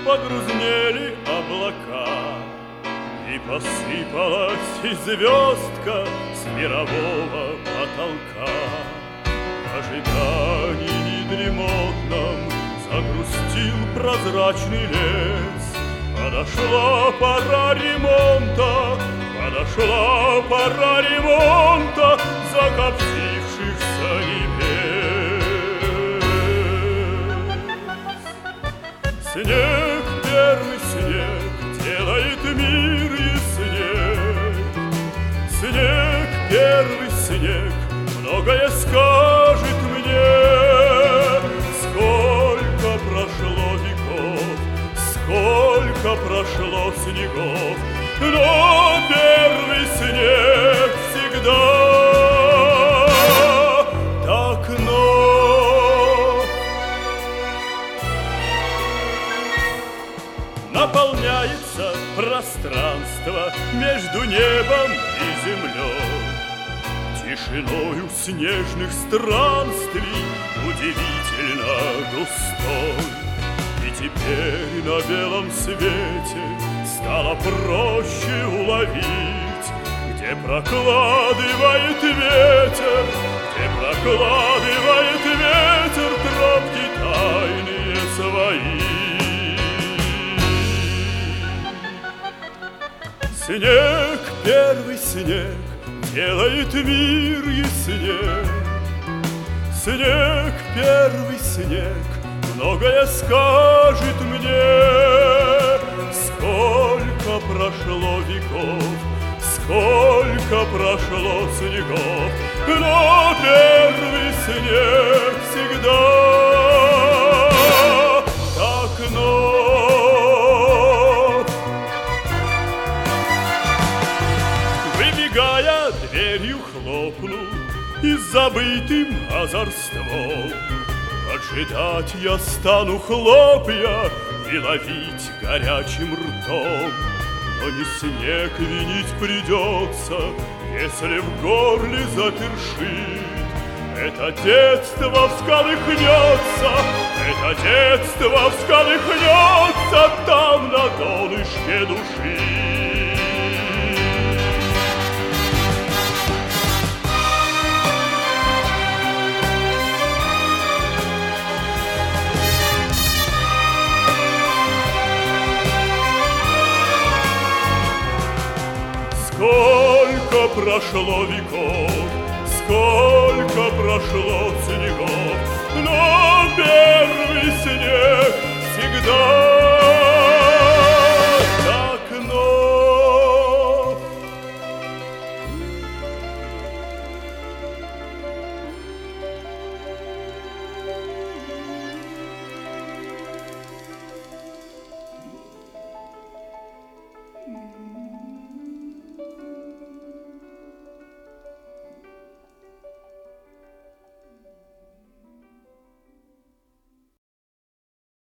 погрузнели облака, и посыпалась звездка с мирового потолка. В ожидании дремотном загрустил прозрачный лес. Подошла пора ремонта, подошла пора ремонта закоптившихся небес. Снег, первый снег, делает мир ясней. Снег, первый снег, многое скажет мне. Сколько прошло веков, сколько прошло снегов, но первый снег всегда так нов. Наполняется пространство между небом и землей тишиною снежных странствий, удивительно густой. И теперь на белом свете стало проще уловить, где прокладывает ветер, где прокладывает ветер тропки тайные свои. Снег, первый снег, делает мир ясней. Снег, первый снег, многое скажет мне. Сколько прошло веков, сколько прошло снегов, но первый снег всегда так нов. Выбегая, дверью хлопнул и с забытым озорством поджидать я стану хлопья и ловить горячим ртом. Но не снег винить придется, если в горле запершит. Это детство всколыхнется, это детство всколыхнется там на донышке души. Сколько прошло веков, сколько прошло снегов, но первый снег всегда